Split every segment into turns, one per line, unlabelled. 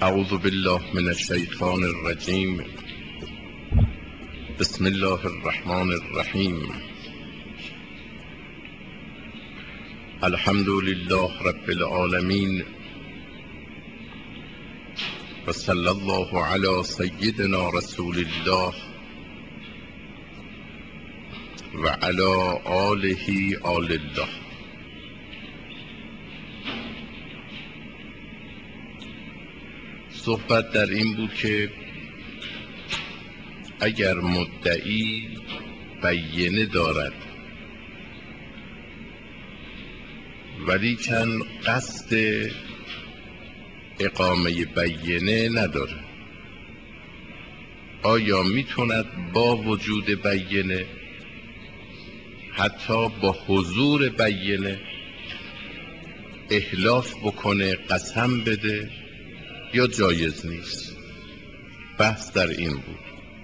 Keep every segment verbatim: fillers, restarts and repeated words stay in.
اعوذ بالله من الشیطان الرجیم. بسم الله الرحمن الرحیم. الحمد لله رب العالمین و صلی الله علی سیدنا رسول الله و علی آله آل الله. صحبت در این بود که اگر مدعی بینه دارد ولیکن قصد اقامه بینه نداره، آیا میتوند با وجود بینه، حتی با حضور بینه، احلاف بکنه، قسم بده یا جایز نیست؟ بحث در این بود.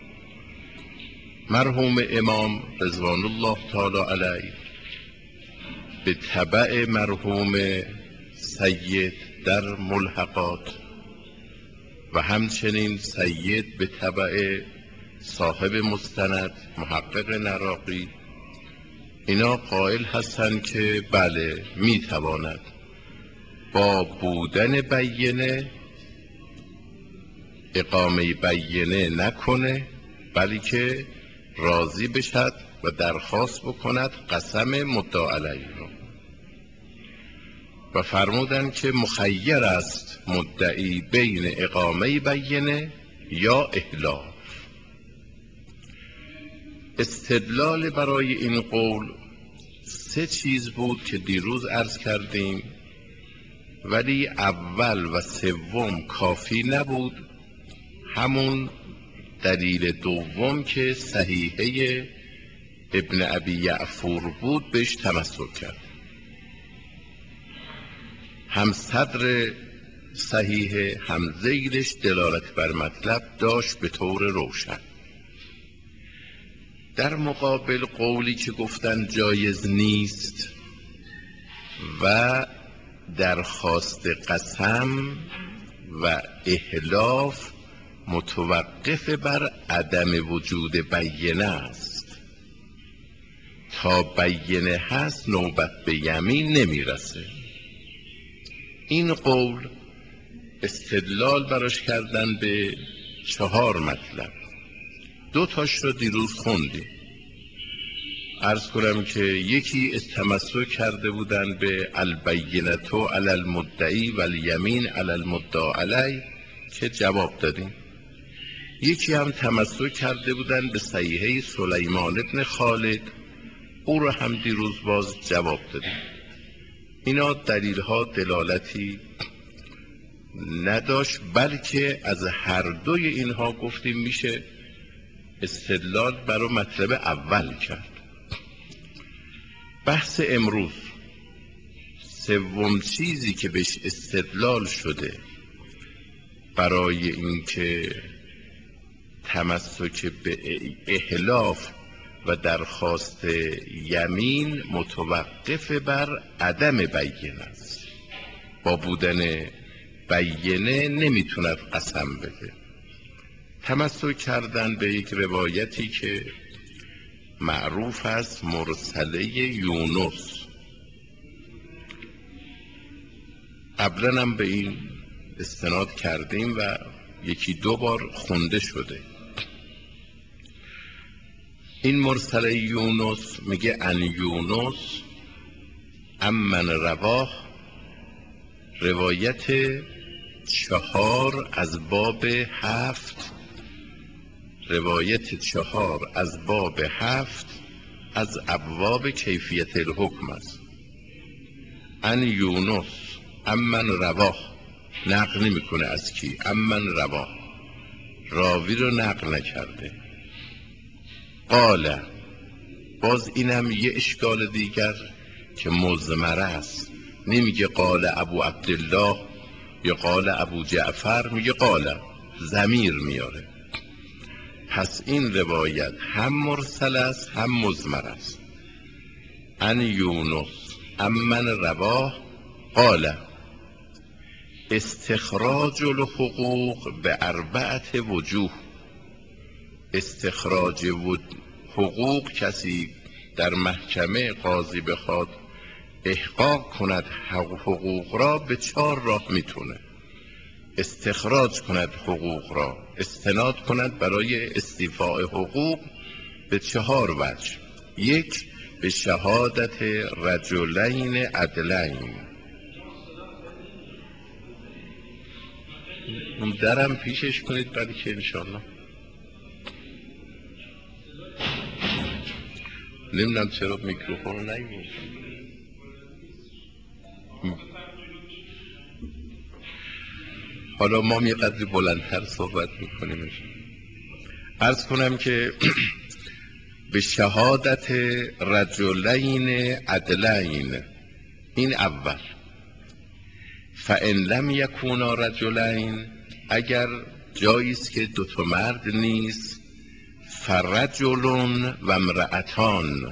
مرحوم امام رضوان الله تعالی علیه به تبع مرحوم سید در ملحقات و همچنین سید به تبع صاحب مستند محقق نراقی، اینا قائل هستند که بله میتواند با بودن بینه اقامه بینه نکنه، بلکه راضی بشد و درخواست بکند قسم مدعا علیه را. و فرمودند که مخیر است مدعی بین اقامه بینه یا احلاف. استدلال برای این قول سه چیز بود که دیروز عرض کردیم، ولی اول و سوم کافی نبود. همون دلیل دوم که صحیحه ابن ابی یعفور بود بهش تمسک کرد. هم صدر صحیحه هم ذیلش دلالت بر مطلب داشت به طور روشن. در مقابل قولی که گفتن جایز نیست و درخواست قسم و احلاف متوقف بر عدم وجود بینه است، تا بینه هست نوبت به یمین نمیرسه. این قول استدلال براش کردن به چهار مطلب. دو تاش رو دیروز خوندیم. عرض کنم که یکی تمسک کرده بودن به البینة علی المدعی و الیمین علی المدعا علیه که جواب دادیم. یکی هم تمسک کرده بودن به صحیحه سلیمان ابن خالد، او رو هم دیروز باز جواب دادیم. اینا دلیل ها دلالتی نداشت، بلکه از هر دوی اینها گفتیم میشه استدلال برای مطلب اول کرد. بحث امروز سوم چیزی که بهش استدلال شده برای اینکه تمسک به احلاف و درخواست یمین متوقف بر عدم بینه است، با بودن بینه نمیتوند قسم بده. تمسک کردن به یک روایتی که معروف است، مرسله یونس. قبلا هم به این استناد کردیم و یکی دو بار خونده شده. این مرسله یونس میگه ان یونس امن رواه، روایت چهار از باب هفت، روایت چهار از باب هفت از ابواب کیفیت الحکم است. ان یونس امن رواه، نقل نمی کنه از کی، امن رواه، راوی رو نقل نکرده. قال، باز اینم یه اشکال دیگر که مضمره است، نمیگه قال ابو عبدالله یا قال ابو جعفر، میگه قال، ضمیر میاره. پس این روایت هم مرسل است هم مضمر است. ان یونس امن رواه قال، استخراج الحقوق به اربعت وجوه. استخراج حقوق، کسی در محکمه قاضی بخواد احقاق کند حقوق را، به چهار راه میتونه استخراج کند حقوق را، استناد کند برای استیفاء حقوق به چهار وجه. یک، به شهادت رجلین عدلین. اون درم پیشش کنید بعد که انشاءالله. نمیدونم چرا میکروفون رو نگیرم. حالا ما یه قدری بلندتر صحبت میکنیم. عرض کنم که به شهادت رجلین عدلین، این اول. فان لم یکونا رجلین، اگر جاییست که دوتا مرد نیست، فرجل و امرأتان،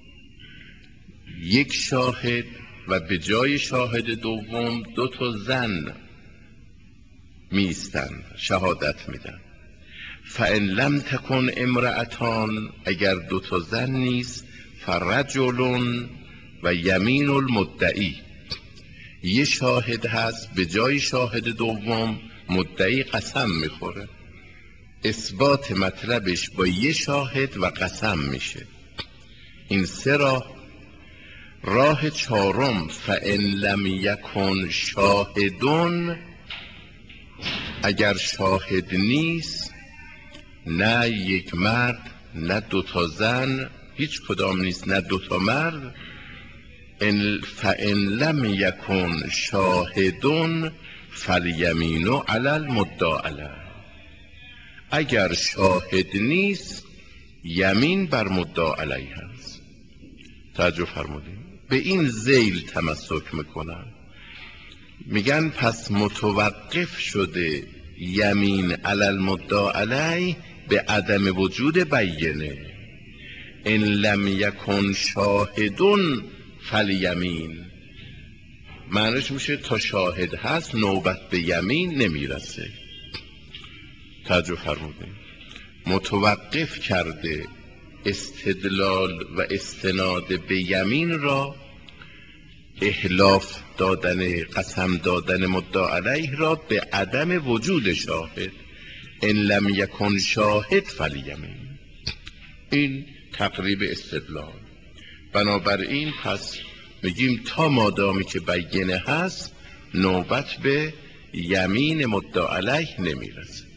یک شاهد و به جای شاهد دوم دو تا زن میستن شهادت میدن. فان لم تکن امرأتان، اگر دو تا زن نیست، فرجل و یمین المدعی، یه شاهد هست به جای شاهد دوم مدعی قسم میخوره. اثبات مطلبش با یه شاهد و قسم میشه. این سه راه. راه چهارم، فان لم یکن شاهدون، اگر شاهد نیست، نه یک مرد نه دوتا زن، هیچ کدام نیست، نه دوتا مرد، فان لم یکن شاهدون فالیمین علی المدعی علیه، اگر شاهد نیست یمین بر مدعی علیه هست. توجه فرمودید؟ به این ذیل تمسک میکنن، میگن پس متوقف شده یمین علی المدعی علیه به عدم وجود بینه. ان لم یکن شاهدون فالیمین، معنیش میشه تا شاهد هست نوبت به یمین نمیرسه. توجه فرمودید؟ متوقف کرده استدلال و استناد به یمین را، احلاف دادن قسم دادن مدعی علیه را به عدم وجود شاهد. ان لم یکن شاهد فالیمین، این تقریب استدلال. بنابراین پس میگیم تا مادامی که بینه هست نوبت به یمین مدعی علیه نمیرسه.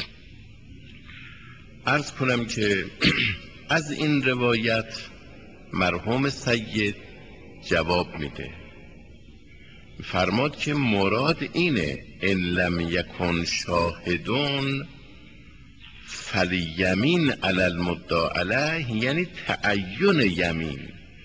عرض کنم که از این روایت مرحوم سید جواب میده، فرماد که مراد اینه ان لم یکن شاهدون فالیمین علی المدعی علیه، یعنی تعین یمین،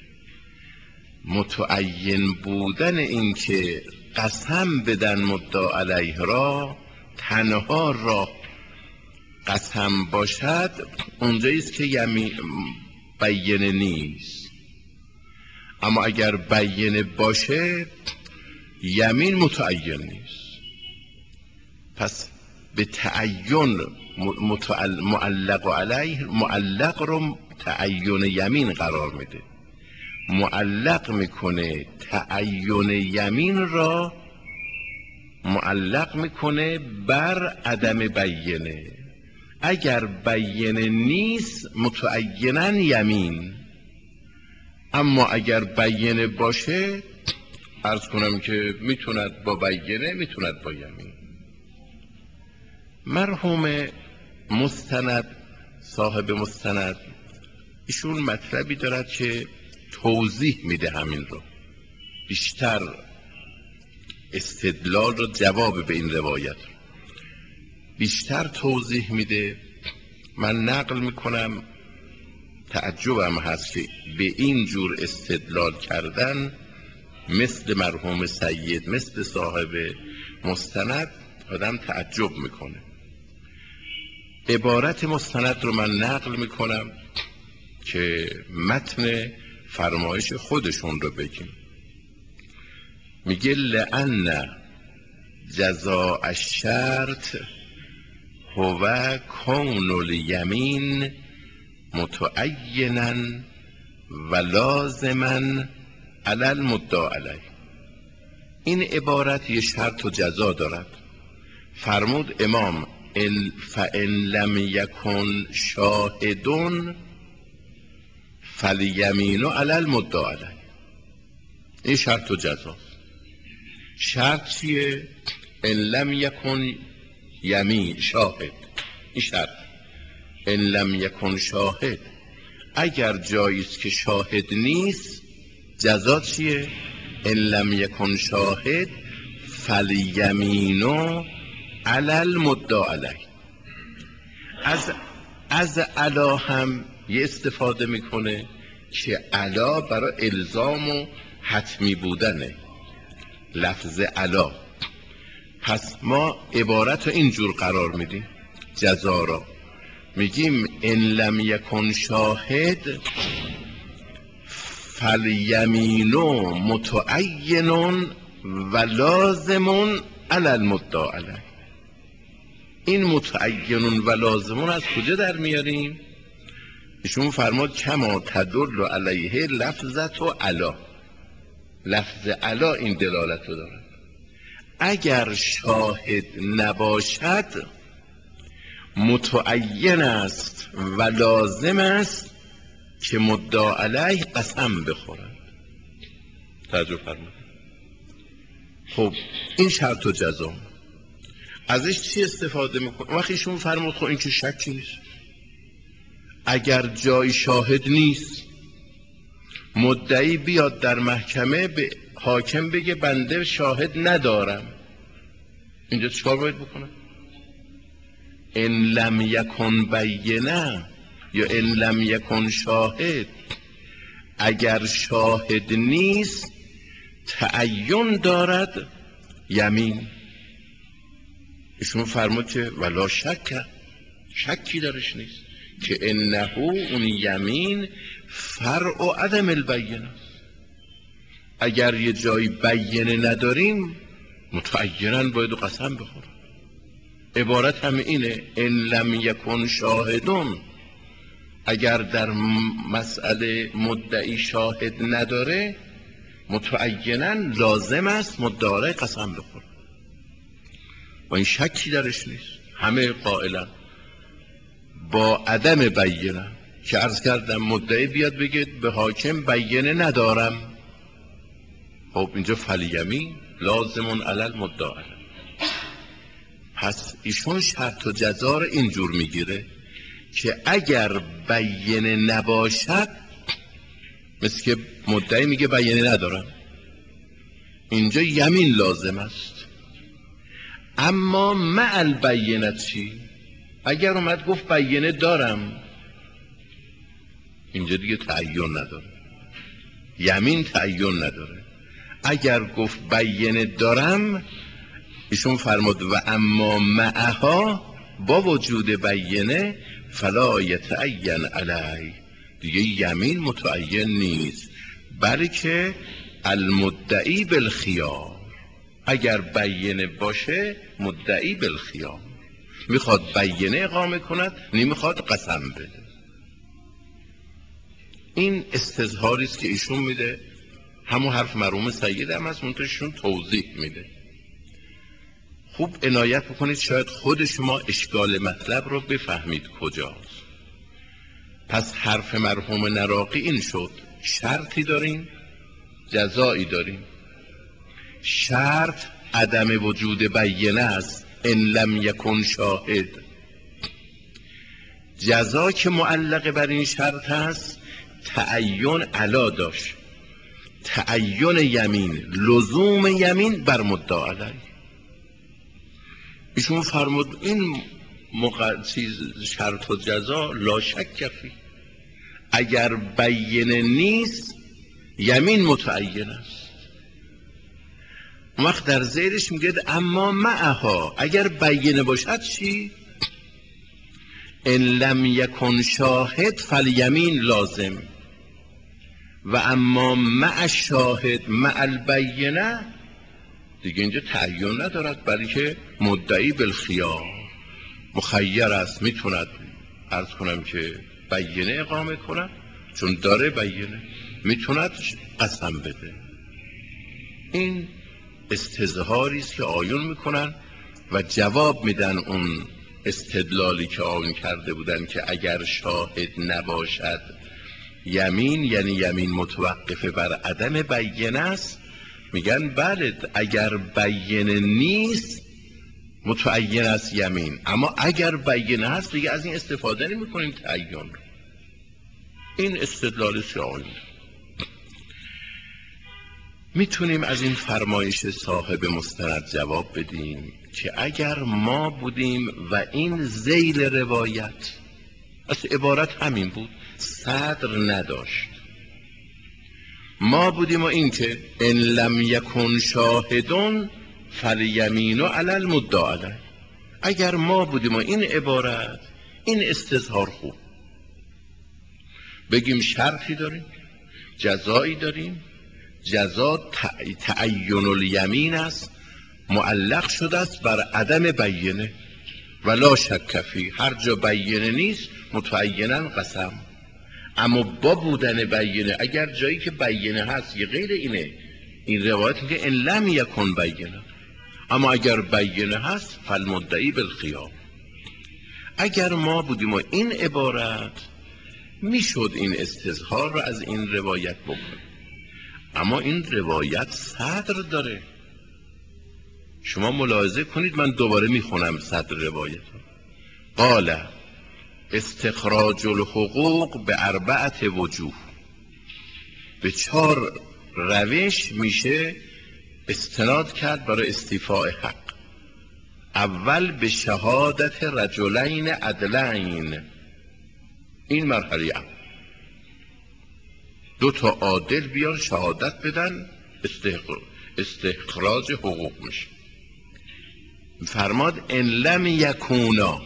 متعین بودن این که قسم بدن مدعی علیه را، تنها را قسم باشد اونجاییست که یمین بینه نیست. اما اگر بینه باشه یمین متعین نیست. پس به تعین معلق علیه، معلق رو تعین یمین قرار میده، معلق میکنه تعین یمین را معلق میکنه بر عدم بینه. اگر بینه نیست متعینا یمین، اما اگر بینه باشه عرض کنم که میتوند با بینه میتوند با یمین. مرحوم مستند، صاحب مستند، ایشون مطلبی دارد که توضیح میده همین رو، بیشتر استدلال رو، جواب به این روایت بیشتر توضیح میده. من نقل میکنم، تعجبم هست که به این جور استدلال کردن مثل مرحوم سید، مثل صاحب مستند، آدم تعجب میکنه. عبارت مستند رو من نقل میکنم که متن فرمایش خودشون رو بگیم. میگه لأن جزاء الشرط هو کون الیمین متعینا و لازما علی المدعی علیه. این عبارت یه شرط و جزا دارد. فرمود امام ان فان لم یکن شاهدون فالیمین علی المدعی علیه. این شرط و جزا. شرط چیه؟ ان لم یکن یمین شاهد. این شرط ان لم یکن شاهد، اگر جاییست که شاهد نیست جزا چیه؟ ان لم یکن شاهد فالیمینو علی المدعی علیه. از از علا هم یه استفاده میکنه که علا برای الزام و حتمی بودنه، لفظ علا. پس ما عبارت رو اینجور قرار میدیم، جزا را میگیم ان لم یکن شاهد فالیمینو متعین و لازم علی المدعی علیه. این متعین و لازمون از کجا در میاریم؟ ایشون فرمود کما تدل علیه لفظت و علا. لفظ علا این دلالت رو داره. اگر شاهد نباشد متعین است و لازم است که مدعی علیه قسم بخورد. توجه فرمود. خب این شرط و جزا ازش چی استفاده میکنه؟ وقتی ایشون فرمود خب این که شکی نیست، اگر جای شاهد نیست مدعی بیاد در محکمه به حاکم بگه بنده شاهد ندارم، اینجا چیکار باید بکنه؟ ان لم یکن بینه یا ان لم یکن شاهد، اگر شاهد نیست تعین دارد یمین. ایشون فرمود که ولا شک، شکی درش نیست که انه اون یمین فرع عدم البینه. اگر یه جایی بینه نداریم متعیناً باید قسم بخورم. عبارت هم اینه ان لم یکن شاهدون، اگر در مسئله مدعی شاهد نداره متعیناً لازم است مدعی قسم بخوره و این شکی درش نیست. همه قائلن با عدم بینه که عرض کردم مدعی بیاد بگه به حاکم بینه ندارم، خب اینجا فالیمین لازمون علی المدعی علیه. پس ایشون شرط و جزا رو اینجور میگیره که اگر بینه نباشد، مثل که مدعی میگه بینه ندارم، اینجا یمین لازم است. اما مع البینه چی؟ اگر اومد گفت بینه دارم، اینجا دیگه تعین نداره، یمین تعین نداره. اگر گفت بینه دارم، ایشون فرمود و اما معها با وجود بینه فلا یتعین علی، دیگه یمین متعین نیست، بلکه المدعی بالخیار. اگر بینه باشه مدعی بالخیار، میخواد بینه اقامه کند نمیخواد قسم بده. این استظهاری است که ایشون میده، همون حرف مرحوم سید هم از منتشون توضیح میده. خوب عنایت بکنید شاید خود شما اشکال مطلب رو بفهمید کجاست. پس حرف مرحوم نراقی این شد شرطی داریم جزایی داریم. شرط عدم وجود بینه است ان لم یکن شاهد. جزا که معلق بر این شرط است تعین علا داشت، تعین یمین، لزوم یمین بر مدعی علیه. ایشون فرمود این مق... چیز شرط و جزا لا شک فی، اگر بینه نیست یمین متعین است. وقت در زیرش میگه اما معها، اگر بینه باشد چی؟ ان لم یکن شاهد فالیمین لازم و اما مع شاهد مع البینه دیگه اینجا تعین ندارد، بلکه مدعی بالخیار مخیر است، میتوند عرض کنم که بینه اقامه کنه، چون داره بینه، میتوند قسم بده. این استظهاری است که آیون میکنن و جواب میدن اون استدلالی که آیون کرده بودن که اگر شاهد نباشد یمین، یعنی یمین متوقفه بر عدم بینه است. میگن بله، اگر بینه نیست متعین است یمین، اما اگر بینه هست دیگه از این استفاده نمی کنیم تعین. این استدلال آیون. میتونیم از این فرمایش صاحب مستند جواب بدیم که اگر ما بودیم و این ذیل روایت، اصل عبارت همین بود، صدر نداشت، ما بودیم و این که ان لم یکن شاهدون فالیمین علی المدعی علیه، اگر ما بودیم و این عبارت، این استظهار خوب، بگیم شرطی داریم، جزایی داریم، جزا تعین الیمین است، معلق شده است بر عدم بینه ولا شک فی، هر جا بینه نیست متعینا قسم. اما با بودن بینه، اگر جایی که بینه هست یه غیر اینه، این روایت میگه ان لم یکن بینه، اما اگر بینه هست فالمدعی بالخیار. اگر ما بودیم و این عبارت، میشد این استظهار رو از این روایت بکنیم، اما این روایت صدر داره. شما ملاحظه کنید، من دوباره میخونم صدر روایت. قال استخراج الحقوق به اربعت وجوه، به چهار روش میشه استناد کرد برای استیفاء حق. اول به شهادت رجلین عدلین، این مرحله اول، دو تا عادل بیان شهادت بدن، استخراج حقوق میشه. فرماد ان لم یکونا،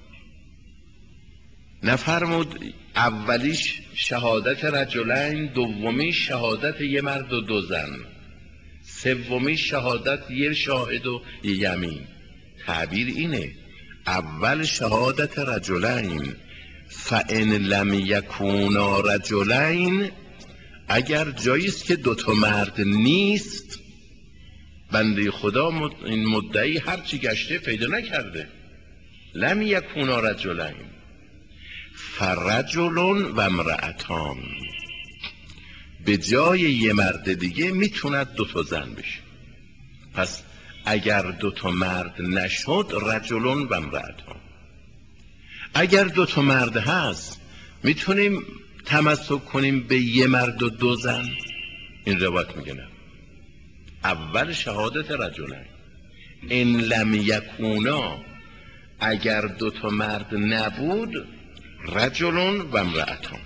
نفرمود اولیش شهادت رجلین، دومی شهادت یه مرد و دو زن، سومی شهادت یه شاهد و یه یمین. تعبیر اینه، اول شهادت رجلین، فان لم یکونا رجلین، اگر جاییست که دوتا مرد نیست، بنده خدا مد... این مدعی هرچی گشته پیدا نکرده، لم یکونا رجلین فرجل و امرأتان، به جای یه مرد دیگه میتوند دوتا زن بشه. پس اگر دوتا مرد نشد رجل و امرأتان، اگر دوتا مرد هست میتونیم تمسک کنیم به یه مرد و دو زن. این روایت میگه نه، اول شهادت رجلین، ان لم یکونا، اگر دوتا مرد نبود رجل و امرأتان،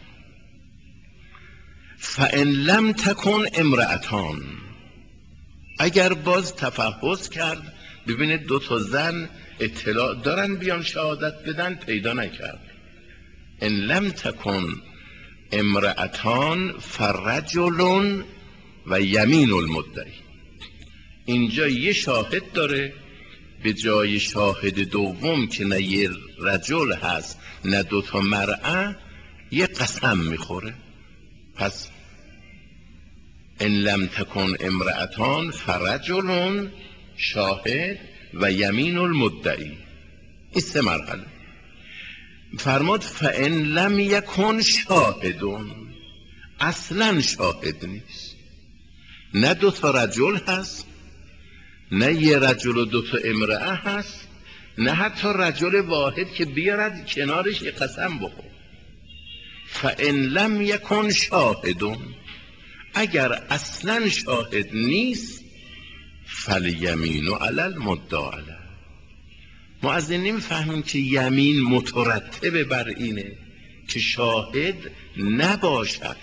فان لم تکن امرأتان، اگر باز تفحص کرد ببینه دوتا زن اطلاع دارن بیان شهادت بدن، پیدا نکرد، ان لم تکن امرأتان فرجل و یمین المدعی، اینجا یه شاهد داره، به جای شاهد دوم که نه یه رجل هست نه دوتا مرأة، یه قسم میخوره. پس ان لم تکن امرأتان فرجل شاهد و یمین المدعی، این سه مرحله. فرماد فان لم یکن شاهدون، اصلا شاهد نیست، نه دوتا رجل هست، نه یه رجل و دوتا امرأة هست، نه حتی رجل واحد که بیارد کنارش یه قسم بخور. فان لم یکن شاهدون، اگر اصلا شاهد نیست، فالیمین علی المدعی علیه. ما از این نمیفهمیم که یمین مترتب بر اینه که شاهد نباشد.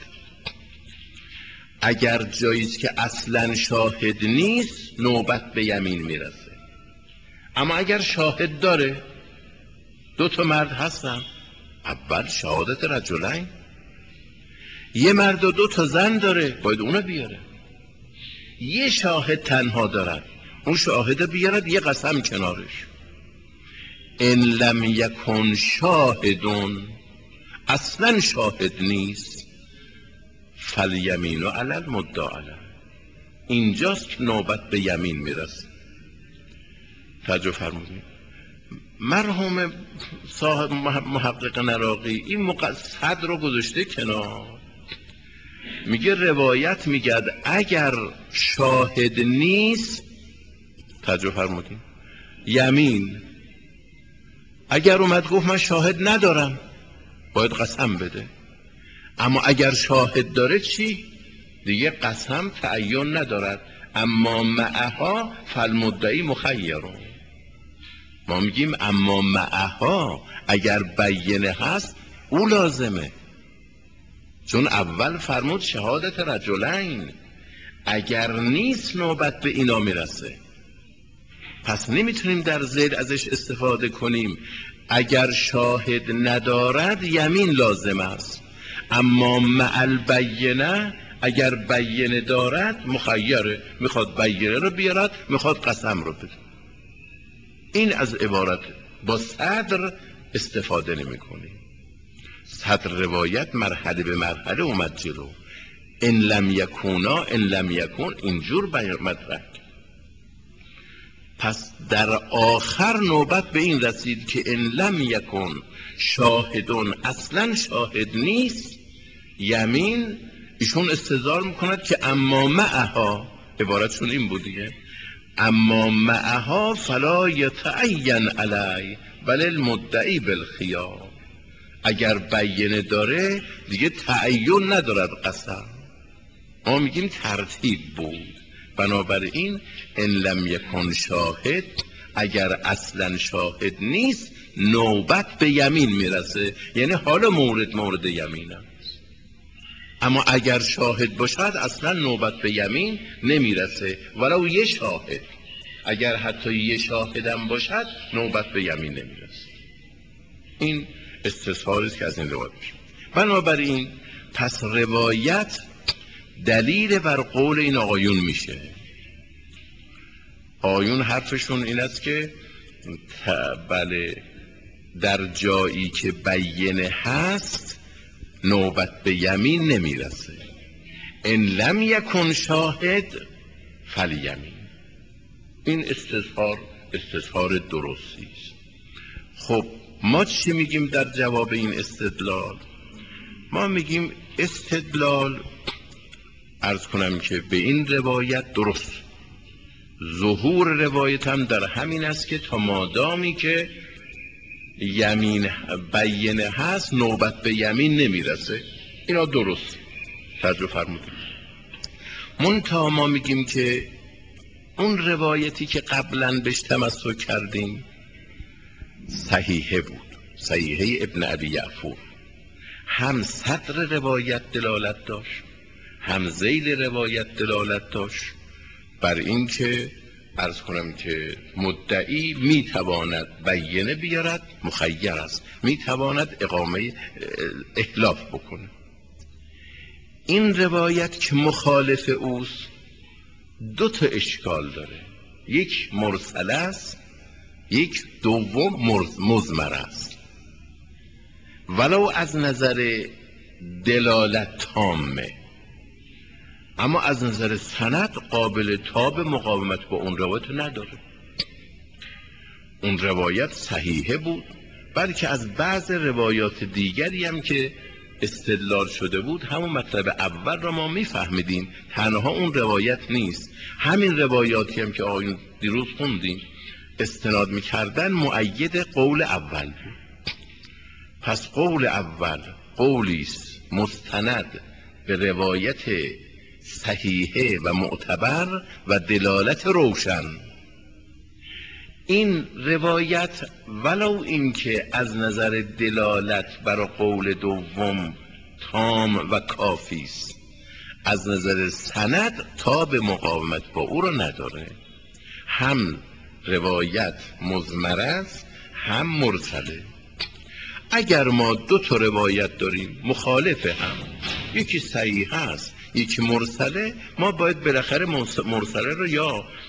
اگر جاییست که اصلا شاهد نیست نوبت به یمین میرسه، اما اگر شاهد داره، دو تا مرد هستن، اول شهادت رجلین، یه مرد و دو تا زن داره، باید اونو بیاره. یه شاهد تنها دارن، اون شاهده بیارد یه قسم کنارش. ان لم یکن شاهدون، اصلا شاهد نیست، فالیمین علی المدعی علیه، اینجاست نوبت به یمین میرسه. توجه فرمودید. مرحوم صاحب محقق نراقی این مقصد رو گذاشته کنار، میگه روایت میگه اگر شاهد نیست، توجه فرمودید، یمین. اگر اومد گفت من شاهد ندارم، باید قسم بده. اما اگر شاهد داره چی؟ دیگه قسم تعین ندارد. اما معها فالمدعی مخیرون. ما میگیم اما معها اگر بینه هست او لازمه، چون اول فرمود شهادت رجلین، اگر نیست نوبت به اینا میرسه. پس نمیتونیم در زیر ازش استفاده کنیم. اگر شاهد ندارد یمین لازم است، اما مع البینه اگر بینه دارد مخیره، میخواد بینه رو بیارد، میخواد قسم رو بده. این از عبارت با صدر استفاده نمی کنیم. صدر روایت مرحله به مرحله اومد جلو. ان لم یکونا، ان لم یکون، اینجور مطرح. پس در آخر نوبت به این رسید که ان لم یکن شاهدون، اصلا شاهد نیست، یمین. ایشون استدلال میکند که اما معها، عبارتشون این بود دیگه، اما معها فلا یتعین علی بل المدعی بالخیار. اگر بینه داره دیگه تعین ندارد قسم. ما میگیم ترتیب بود. بنابراین ان لم یکن شاهد، اگر اصلا شاهد نیست نوبت به یمین میرسه، یعنی حالا مورد مورد یمین است. اما اگر شاهد باشد اصلا نوبت به یمین نمیرسه، ولو یه شاهد. اگر حتی یه شاهدم باشد نوبت به یمین نمیرسه. این استظهاری است که از این روایت میشه. بنابراین پس روایت دلیل بر قول این آقایون میشه. آقایون حرفشون این است که بله در جایی که بینه هست نوبت به یمین نمیرسه. ان لم یکن شاهد فالیمین. این استظهار استظهار درستی است. خب ما چی میگیم در جواب این استدلال؟ ما میگیم استدلال عرض کنم که به این روایت درست، ظهور روایت هم در همین است که تا مادامی که یمین بینه هست نوبت به یمین نمیرسه. اینا درست توجه فرمودید. منتها ما میگیم که اون روایتی که قبلا بهش تمسک کردیم صحیحه بود، صحیحه ابن ابی یعفور. هم صدر روایت دلالت داشت، هم ذیل روایت دلالت داشت بر این که عرض کنم که مدعی میتواند بینه بیارد، مخیر است، میتواند اقامه احلاف بکنه. این روایت که مخالف اوست دو تا اشکال داره. یک مرسل است، یک دوم مضمر است. ولو از نظر دلالت تامه، اما از نظر سند قابل تاب مقاومت با اون روایت نداره. اون روایت صحیحه بود، بلکه از بعض روایات دیگری هم که استدلال شده بود همون مطلب اول را ما میفهمیدیم، تنها اون روایت نیست. همین روایاتی هم که آقایون دیروز خوندیم استناد میکردن مؤید قول اول بود. پس قول اول قولی است مستند به روایت صحیحه و معتبر و دلالت روشن. این روایت ولو اینکه از نظر دلالت بر قول دوم تام و کافی است، از نظر سند تاب مقاومت با او را نداره. هم روایت مضمر است هم مرسله. اگر ما دو تا روایت داریم مخالف هم، یکی صحیح است یکی مرسله، ما باید بالاخره مرسله رو یا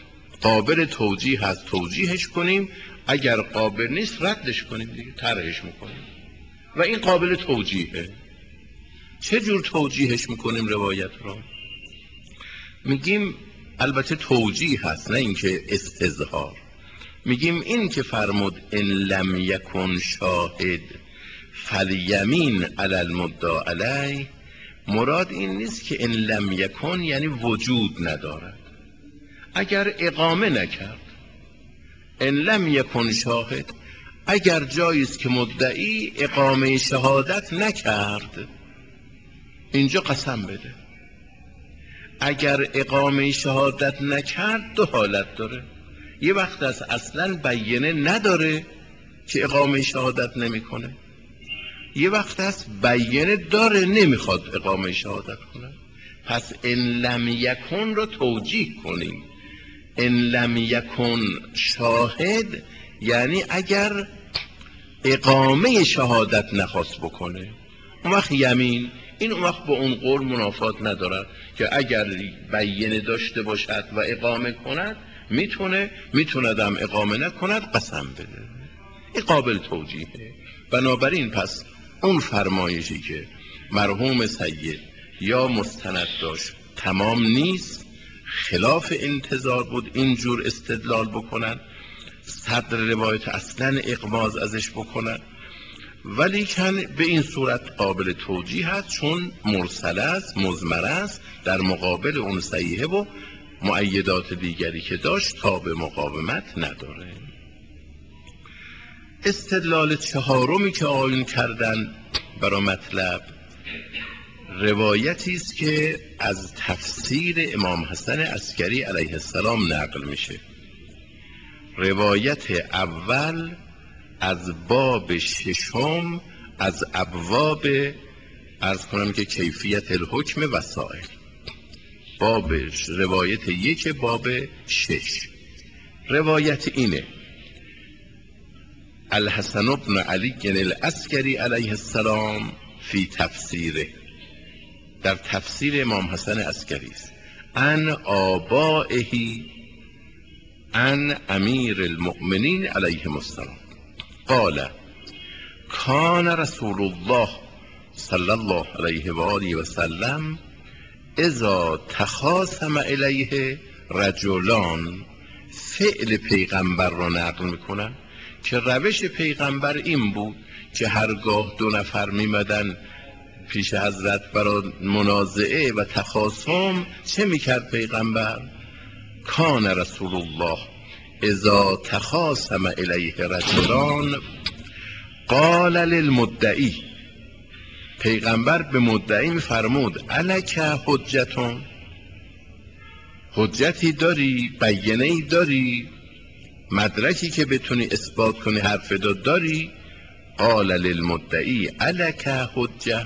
قابل توجیه هست توجیهش کنیم، اگر قابل نیست ردش کنیم دیگه، طرحش میکنیم و این قابل توجیهه. چه جور توجیهش میکنیم روایت رو؟ میگیم البته توجیه هست نه اینکه استظهار. میگیم این که فرمود ان لم یکن شاهد فالیمین علی المدعی علیه، مراد این نیست که ان لم یکن یعنی وجود ندارد. اگر اقامه نکرد، ان لم یکن شاهد، اگر جایی است که مدعی اقامه شهادت نکرد، اینجا قسم بده. اگر اقامه شهادت نکرد دو حالت داره. یه وقت از اصلا بیینه نداره که اقامه شهادت نمیکنه، یه وقت از بیینه داره نمیخواد اقامه شهادت کنه. پس ان لم یکن رو توجیه کنیم. ان لم یکن شاهد یعنی اگر اقامه شهادت نخواست بکنه، اون وقت یمین، این اون وقت با اون قول منافات ندارد که اگر بیینه داشته باشد و اقامه کند میتونه، میتوندم اقامه نکند قسم بده. این قابل توجیهه. بنابراین پس اون فرمایشی که مرحوم سید یا مستند داشت تمام نیست، خلاف انتظار بود اینجور استدلال بکنن، صدر روایت اصلا اغماض ازش بکنن، ولی کن به این صورت قابل توجیه هست چون مرسل است، مضمر است، در مقابل اون صحیحه و مؤیدات دیگری که داشت تا به مقاومت نداره. استدلال چهارمی که آیون کردن برای مطلب روایتی است که از تفسیر امام حسن عسکری علیه السلام نقل میشه. روایت اول از باب ششم از ابواب عرض کنم که کیفیت الحکم وسائل، باب روایت یک باب شش. روایت اینه: الحسن بن علی العسکری علیه السلام فی تفسیره، در تفسیر امام حسن عسکری است، ان آبائه ان امیر المؤمنین علیهم السلام قال کان رسول الله صلی الله علیه و آله و سلم اذا تخاصم الیه رجلان. فعل پیغمبر را نقل میکنن که روش پیغمبر این بود که هرگاه دو نفر میمدن پیش حضرت برای منازعه و تخاصم چه میکرد پیغمبر؟ کان رسول الله اذا تخاصم الیه رجلان قال للمدعی، پیغمبر به مدعی میفرمود الک حجتون، حجتی داری، بیانه ای داری، مدرکی که بتونی اثبات کنی حرف داری؟ قال للمدعی الک حجه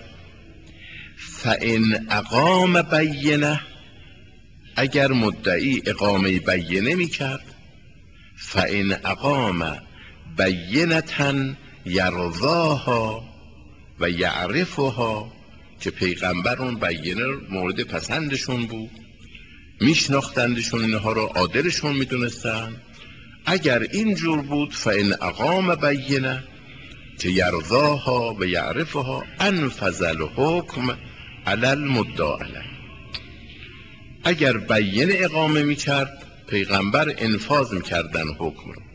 فان اقام بینه، اگر مدعی اقامه بینه میکرد، فان اقام بینة یرضاها و یعرفها، که پیغمبر اون بینه مورد پسندشون بود، میشناختندشون، اینها رو عادلشون میدونستن، اگر اینجور بود فان اقام بینه که یرضاها و یعرفها انفذ الحکم علی المدعی علیه، اگر بینه اقامه میکرد پیغمبر انفاذ میکردن حکم رو.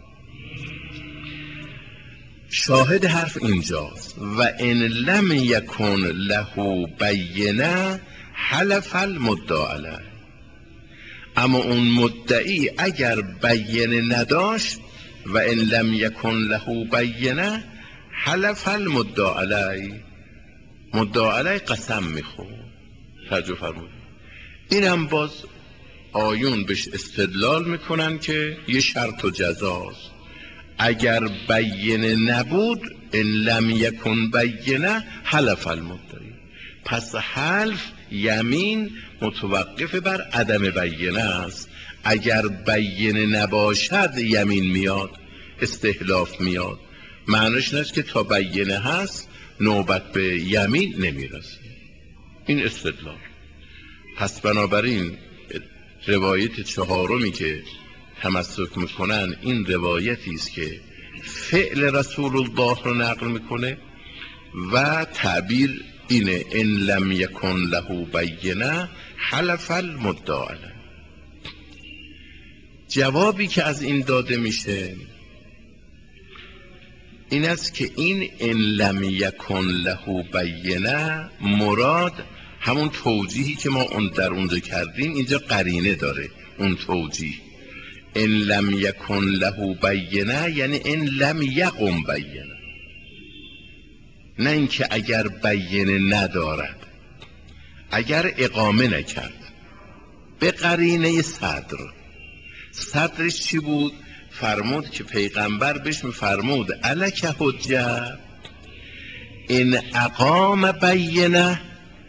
شاهد حرف اینجاست و ان لم یکن له بینه حلف المدعی علیه، اما اون مدعی اگر بینه نداشت و ان لم یکن له بینه حلف المدعی علیه، مدعی علیه قسم میخورد. توجه فرمودید. اینم باز آیون بهش استدلال میکنن که یه شرط و جزاست، اگر بینه نبود ان لم یکن بینه حلف المدعی، پس حلف یمین متوقف بر عدم بینه است، اگر بینه نباشد یمین میاد، استحلاف میاد، معنیش نیست که تا بینه هست نوبت به یمین نمیرسه. این استدلال. پس بنابراین روایت چهارمی که تمسک میکنن این روایتی است که فعل رسول الله رو نقل میکنه و تعبیر اینه ان لم یکن له بینه حلف المدعی علیه. جوابی که از این داده میشه این است که این ان لم یکن له بینه مراد همون توجیهی که ما اون در اونجا کردیم اینجا قرینه داره. اون توجیه ان لم یکن له بینه یعنی ان لم یقم بینه، نه اینکه اگر بینه ندارد، اگر اقامه نکرد. به قرینه صدر، صدرش چی بود؟ فرمود که پیغمبر بهش میفرمود الک حجه ان اقام بینه،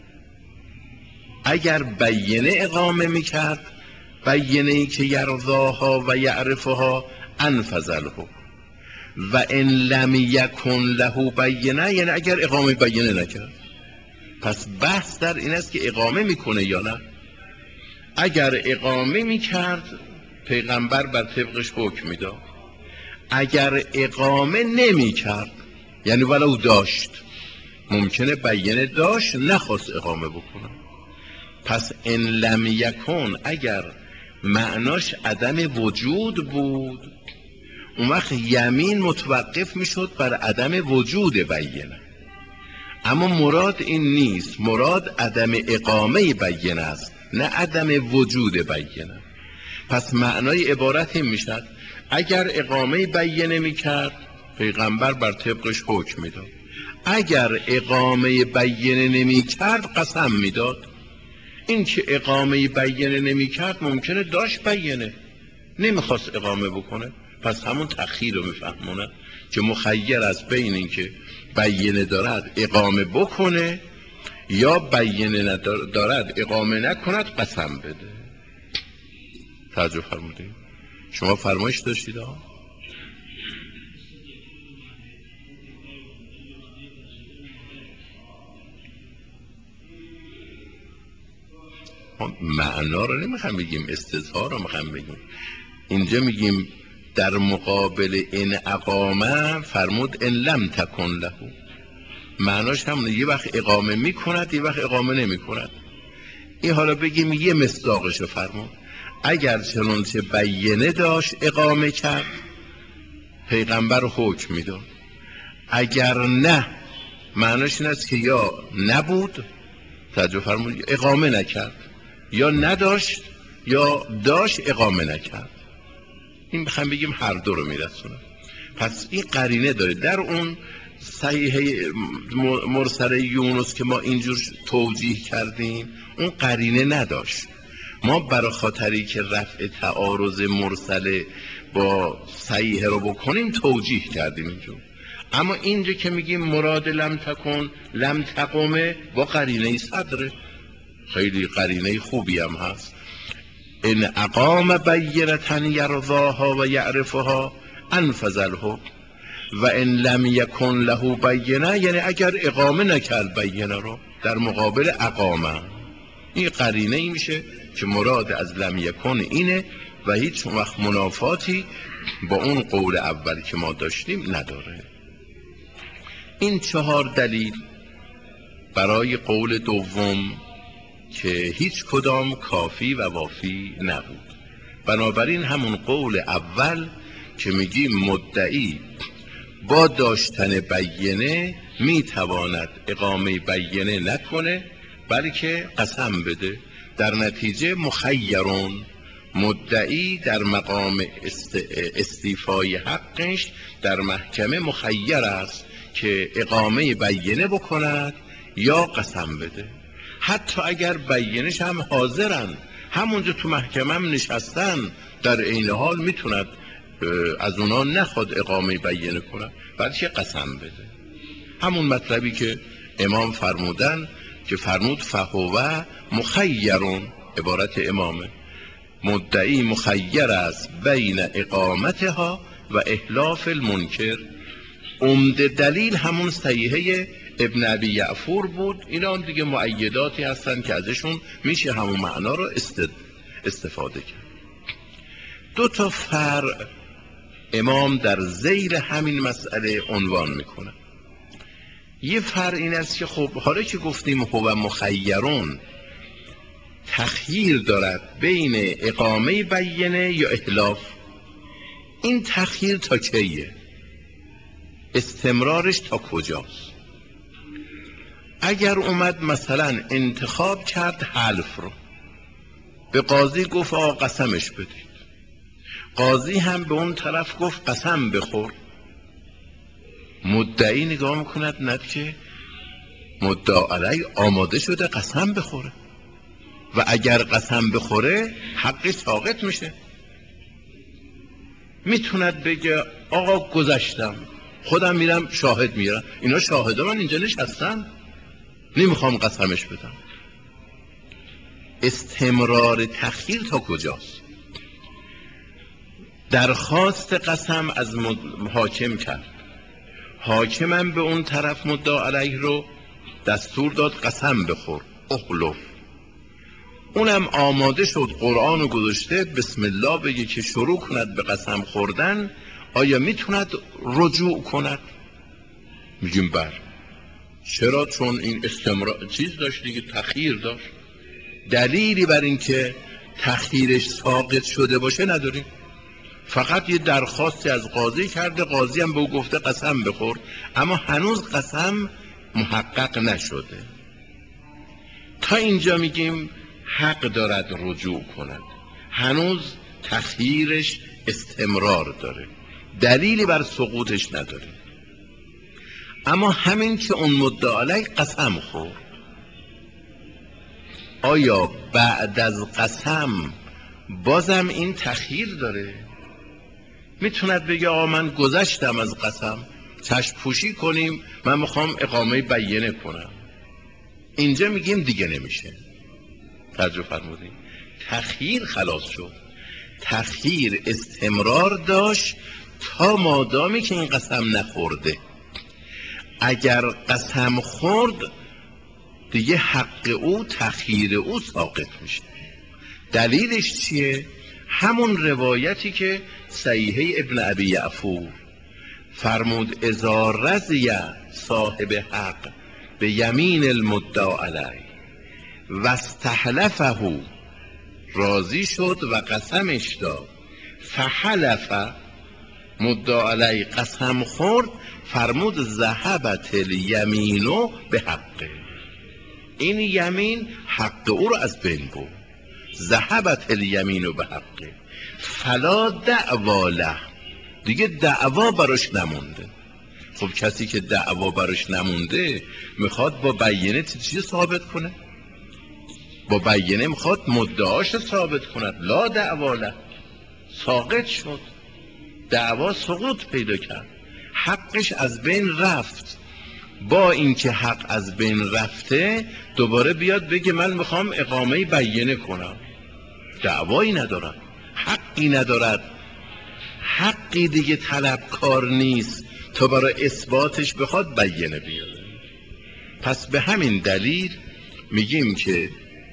اگر بینه اقامه میکرد، بینه ای که یرضاها و یعرفها انفذله، و ان لم یکن له بینه یعنی اگر اقامه بینه نکرد. پس بحث در این است که اقامه میکنه یا نه. اگر اقامه میکرد پیغمبر بر طبقش حکم میداد، اگر اقامه نمیکرد یعنی ولو داشت، ممکنه بینه داشت نخواست اقامه بکنه. پس ان لم یکن اگر معناش عدم وجود بود، اون وقت یمین متوقف میشد بر عدم وجود بینه. اما مراد این نیست، مراد عدم اقامه بینه است، نه عدم وجود بینه. پس معنای عبارت این میشد اگر اقامه بینه میکرد پیغمبر بر طبقش حکم میداد، اگر اقامه بینه نمیکرد قسم میداد. این که اقامه بینه نمیکرد ممکنه داشت بینه نمیخواست اقامه بکنه، پس همون تأخیر رو میفهمونه که مخیر است بین این که بینه دارد اقامه بکنه یا بینه ندارد اقامه نکند قسم بده. توجه فرمودید؟ شما فرمایش داشتید ها؟ معنا رو نمیخوام بگیم، استظهار رو میخوام بگیم. اینجا میگیم در مقابل این اقامه فرمود ان لم تکن له، معناش همونه، یه وقت اقامه میکند یه وقت اقامه نمیکند. این حالا بگیم یه مصداقشو فرمود اگر چنانچه بینه داشت اقامه کرد پیغمبر حکم میداد، اگر نه معناش این است که یا نبود، توجه فرمود، اقامه نکرد، یا نداشت یا داشت اقامه نکرد. این بخوام بگیم هر دو رو میرسونه. پس این قرینه داره. در اون صحیحه مرسل یونس که ما اینجور توجیه کردیم اون قرینه نداشت. ما برای خاطری که رفع تعارض مرسل با صحیحه رو بکنیم توجیه کردیم اینجور. اما اینجا که میگیم مراد لم تکن لم تقومه با قرینه صدره، خیلی قرینه خوبی هم هست. ان اقام بینة یرضاها و یعرفها انفذ الحکم و ان لم یکن له بینه یعنی اگر اقامه نکرد بینه رو در مقابل اقامه. این قرینه ای میشه که مراد از لم یکن اینه و هیچ وقت منافاتی با اون قول اول که ما داشتیم نداره. این چهار دلیل برای قول دوم که هیچ کدام کافی و وافی نبود. بنابراین همون قول اول که میگیم مدعی با داشتن بینه میتواند اقامه بینه نکنه بلکه قسم بده، در نتیجه مخیرون، مدعی در مقام است... استیفای حقش در محکمه مخیر است که اقامه بینه بکند یا قسم بده. حتی اگر بینش هم حاضرن، همونجا تو محکمه هم نشستن، در این حال میتوند از اونا نخواد اقامه بینه کنه بلکه قسم بده. همون مطلبی که امام فرمودن که فرمود فهو مخیرون، عبارت امامه، مدعی مخیر است بین اقامتها و احلاف المنکر. عمده دلیل همون صحیحه ابن ابی یعفور بود. اینا هم دیگه مؤیداتی هستن که ازشون میشه همون معنا رو استفاده کرد. دو تا فرع امام در ذیل همین مسئله عنوان میکنه. یه فرع این است که خب حالا که گفتیم هو مخیرون، تخییر دارد بین اقامه بینه یا احلاف، این تخییر تا کیه؟ استمرارش تا کجاست؟ اگر اومد مثلا انتخاب کرد حلف رو، به قاضی گفت آقا قسمش بدید، قاضی هم به اون طرف گفت قسم بخور، مدعی نگاه میکند نه که مدعا علی آماده شده قسم بخوره و اگر قسم بخوره حقی ساقط میشه. میتوند بگه آقا گذشتم، خودم میرم شاهد میرم، اینا شاهده من اینجا نشستن، نمیخوام قسمش بدم. استمرار تخییر تا کجاست؟ درخواست قسم از حاکم کرد، حاکمم به اون طرف مدعا علیه رو دستور داد قسم بخور، اخلف، اونم آماده شد، قرآن رو گذاشته بسم الله بگه که شروع کند به قسم خوردن، آیا میتوند رجوع کند؟ میگیم بر. چرا؟ چون این استمرار چیز داشت دیگه، تخییر داشت، دلیلی بر این که تخییرش ساقط شده باشه نداریم، فقط یه درخواستی از قاضی کرده، قاضی هم به او گفته قسم بخور، اما هنوز قسم محقق نشده. تا اینجا میگیم حق دارد رجوع کند، هنوز تخییرش استمرار داره، دلیلی بر سقوطش نداره. اما همین که اون مدعا علیه قسم خورد، آیا بعد از قسم بازم این تخییر داره؟ میتوند بگه آقا من گذشتم از قسم، چشم پوشی کنیم، من میخوام اقامه بینه کنم. اینجا میگیم دیگه نمیشه. توجه فرمودین؟ تخییر خلاص شد، تخییر استمرار داشت تا مادامی که این قسم نخورده. اگر قسم خورد دیگه حق او، تخییر او ساقط میشه. دلیلش چیه؟ همون روایتی که صحیحه ابن ابی یعفور فرمود اذا رضی صاحب حق به یمین المدعا علیه و استحلفه، راضی شد و قسمش داد، فحلف، مدعا علیه قسم خورد، فرمود ذهبت الیمینو به حقه، این یمین حق او رو از بین برد. ذهبت الیمینو به حقه فلا دعوا له، دیگه دعوا براش نمونده. خب کسی که دعوا براش نمونده میخواد با بینه چی ثابت کنه؟ با بینه میخواد مدعاش ثابت کند. لا دعوا له، ساقط شد، دعوا سقوط پیدا کرد، حقش از بین رفت. با اینکه حق از بین رفته دوباره بیاد بگه من میخوام اقامه بینه کنم، دعوایی ندارد، حقی ندارد، حقی دیگه طلبکار نیست تا برای اثباتش بخواد بینه بیاره. پس به همین دلیل میگیم که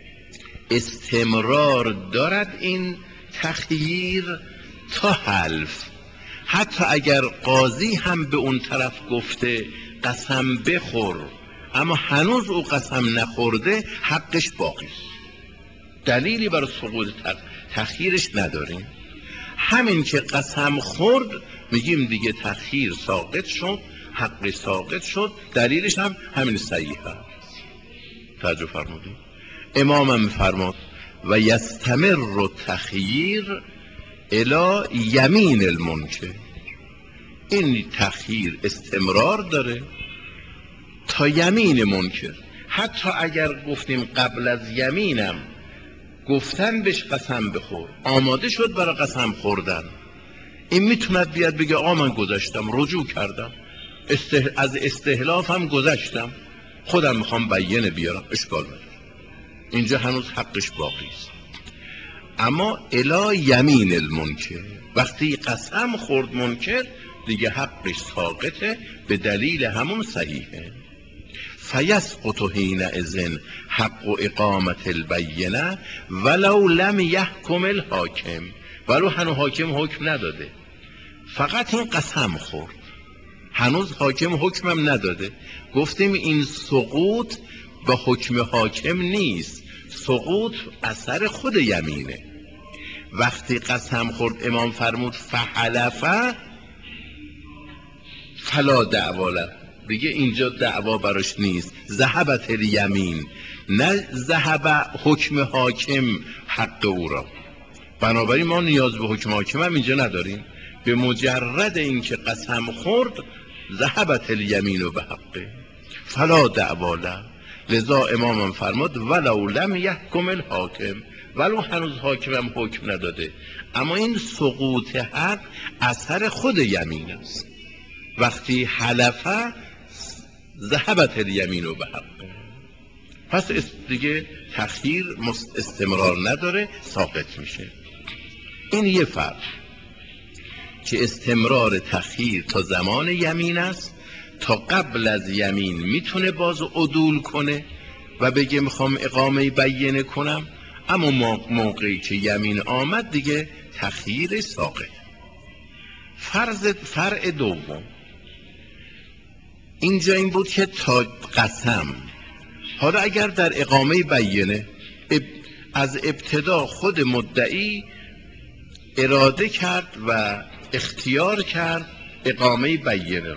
استمرار دارد این تخییر تا حلف. حتی اگر قاضی هم به اون طرف گفته قسم بخور اما هنوز او قسم نخورده، حقش باقی است، دلیلی برای سقوط تخییرش نداریم. همین که قسم خورد میگیم دیگه تخییر ساقط شد، حقش ساقط شد، دلیلش هم همین صحیحه. توجه فرمودید؟ امامم فرمود و یستمر تخییر الی یمین المنکر، این تخییر استمرار داره تا یمین منکر. حتی اگر گفتیم قبل از یمینم گفتن بهش قسم بخور، آماده شد برای قسم خوردن، این میتوند بیاد بگه آ من گذاشتم، رجوع کردم، استه... از استحلاف هم گذشتم، خودم میخوام بیانه بیارم، اشکال نداره، اینجا هنوز حقش باقی است. اما الی یمین المنکر، وقتی قسم خورد منکر دیگه حقش ساقطه به دلیل همون صحیحه. فیسقط حینئذ حق اقامت البینه ولو لم یحکم الحاکم، ولو هنوز حاکم حکم نداده، فقط این قسم خورد، هنوز حاکم حکمم نداده. گفتیم این سقوط به حکم حاکم نیست، سقوط اثر خود یمینه. وقتی قسم خورد امام فرمود فحلفه فلا دعواله، بگه اینجا دعوا براش نیست، ذهبت الیمین، نه ذهب حکم حاکم حق او را. بنابراین ما نیاز به حکم حاکم هم اینجا نداریم، به مجرد اینکه قسم خورد ذهبت الیمین به حقه فلا دعواله. لذا امامم فرمود ولو لم یحکم الحاکم، ولو هنوز حاکمم حکم نداده، اما این سقوط حق اثر خود یمین است. وقتی حلفه ذهبت الیمین به حقه، پس دیگه تخییر استمرار نداره، ساقط میشه. این یه فرق که استمرار تخییر تا زمان یمین است، تا قبل از یمین میتونه باز عدول کنه و بگه میخوام اقامه بیینه کنم، اما موقعی که یمین آمد دیگه تخییر ساقط. فرض فرع دوم اینجا این بود که تا قسم، حالا اگر در اقامه بیینه از ابتدا خود مدعی اراده کرد و اختیار کرد اقامه بیینه،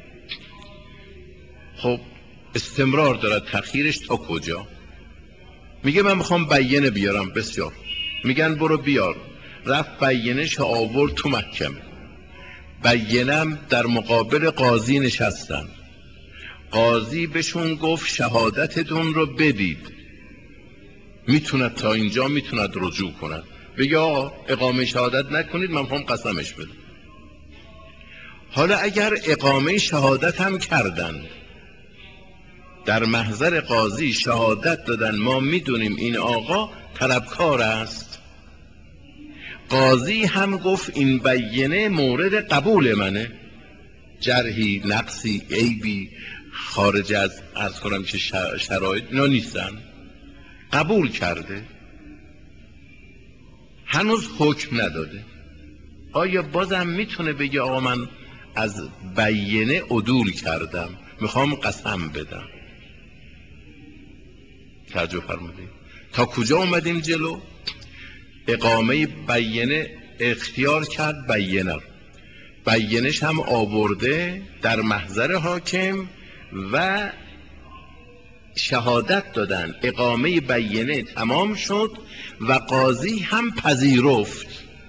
خب استمرار دارد تخییرش تا کجا؟ میگه من میخوام بیینه بیارم، بسیار، میگن برو بیار، رفت بیینش آورد تو محکمه، بیینم در مقابل قاضی نشستن، قاضی بهشون گفت شهادتتون رو بدید، میتوند تا اینجا میتوند رجوع کند، بگه آقا اقامه شهادت نکنید من میخوام قسمش بدم. حالا اگر اقامه شهادت هم کردند، در محضر قاضی شهادت دادن ما میدونیم این آقا طلبکار است، قاضی هم گفت این بیینه مورد قبول منه، جرحی، نقصی، عیبی خارج از عرض کنم که شرایط اینا نیستن، قبول کرده، هنوز حکم نداده، آیا بازم میتونه بگه آقا من از بیینه عدول کردم میخوام قسم بدم؟ توجه فرمودید تا کجا اومدیم جلو؟ اقامه بیینه اختیار کرد، بیینه بیینش هم آورده در محضر حاکم و شهادت دادن، اقامه بیینه تمام شد و قاضی هم پذیرفت.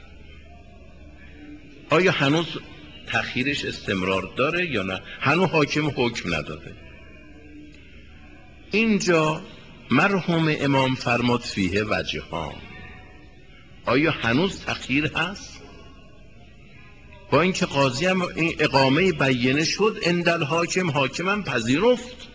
آیا هنوز تأخیرش استمرار داره یا نه؟ هنوز حاکم حکم نداده. اینجا مرحوم امام فرمود فیه وجهان، آیا هنوز تأخیر هست؟ با اینکه قاضی هم این اقامه بیینه شد، اندل حاکم، حاکم هم پذیرفت.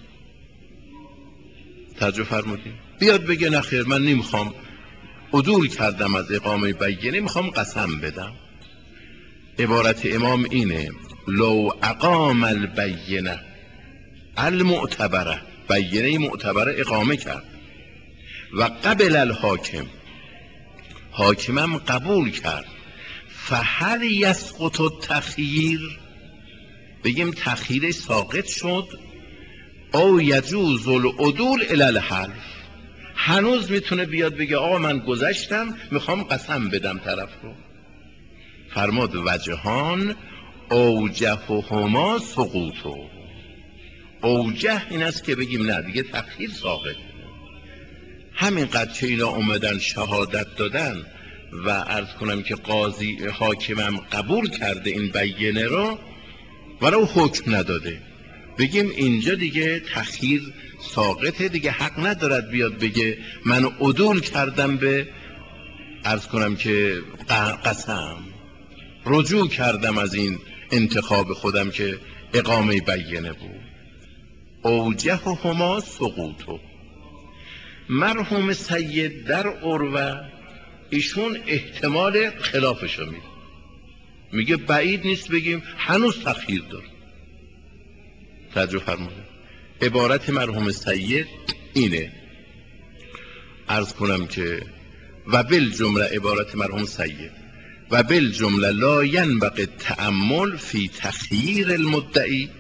توجه فرمودید؟ بیاد بگه نخیر من نمیخوام، عدول کردم از اقامه بیینه، میخوام قسم بدم. عبارت امام اینه لو اقام البینه المعتبره، بیینه معتبره اقامه کرد و قبل الحاکم، حاکمم قبول کرد، فهل یسقط التخییر، بگیم تخییرش ساقط شد، او یجوز العدول الی الحلف، هنوز میتونه بیاد بگه آقا من گذشتم میخوام قسم بدم طرف رو. فرماد وجهان اوجههما سقوطو، اوجه این است که بگیم نه دیگه تخییر ساقط، همینقدر که اینا اومدن شهادت دادن و عرض کنم که قاضی حاکمم قبول کرده این بیینه رو ولو حکم نداده، بگیم اینجا دیگه تخییر ساقطه، دیگه حق ندارد بیاد بگه من عدول کردم به عرض کنم که قسم، رجوع کردم از این انتخاب خودم که اقامه بیینه بود. اوجههما سقوطو. مرحوم سید در عروه ایشون احتمال خلافشو میده، میگه بعید نیست بگیم هنوز تخییر داره. توجه فرمودید عبارت مرحوم سید اینه، عرض کنم که و بالجمله عبارت مرحوم سید و بالجمله لا ینبغی التأمل فی تخییر المدعی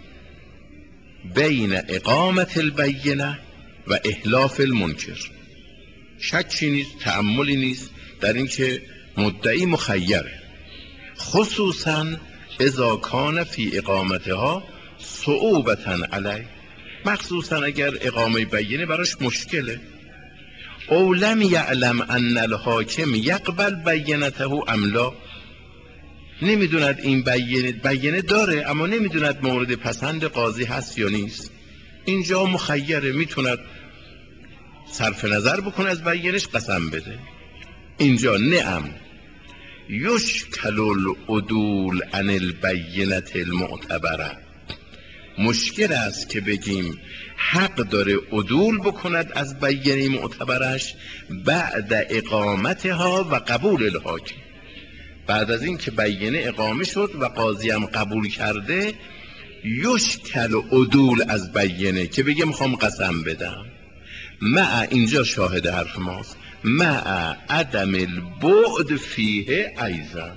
بین اقامت البینه و احلاف المنکر. شکی نیست، تأملی نیست در این که مدعی مخیره، خصوصا اذا کان فی اقامتها صعوبتا علی، مخصوصا اگر اقامه بینه براش مشکله. او لم یعلم ان الحاکم یقبل بینته ام لا، نمیدوند این بینه بینه داره اما نمیدوند مورد پسند قاضی هست یا نیست. اینجا مخیره، میتوند صرف نظر بکنه از بینش قسم بده. اینجا نعم یشکل العدول عن البینه المعتبره، مشکل است که بگیم حق داره عدول بکند از بینه معتبرش بعد اقامتها و قبول الحاکم، بعد از این که بینه اقامه شد و قاضی هم قبول کرده، یشکل عدول از بینه که بگه میخوام قسم بدم، مع اینجا شاهد حرف ماست، مع عدم البعد فیه ایضا،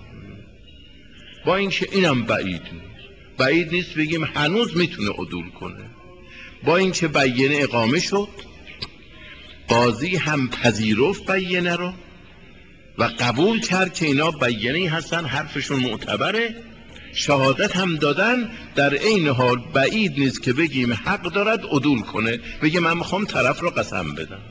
با اینکه اینم بعید نیست، بعید نیست بگیم هنوز میتونه عدول کنه، با اینکه بینه اقامه شد، قاضی هم پذیرفت بینه رو و قبول کرد که اینا بینه‌ای هستن حرفشون معتبره، شهادت هم دادن، در این حال بعید نیست که بگیم حق دارد عدول کنه، بگه من میخوام طرف رو قسم بدم.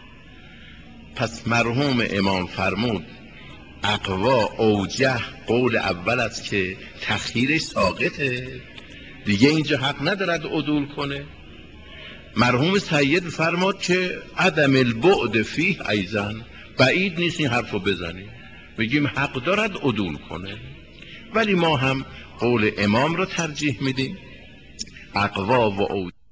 پس مرحوم امام فرمود اقوا اوجه قول اول است که تخییرش ساقطه، دیگه اینجا حق ندارد عدول کنه. مرحوم سید فرمود که عدم البعد فیه ایضا، بعید نیست این حرف رو بزنیم بگیم حق دارد عدول کنه، ولی ما هم قول امام رو ترجیح میدیم. اقوا و اوجه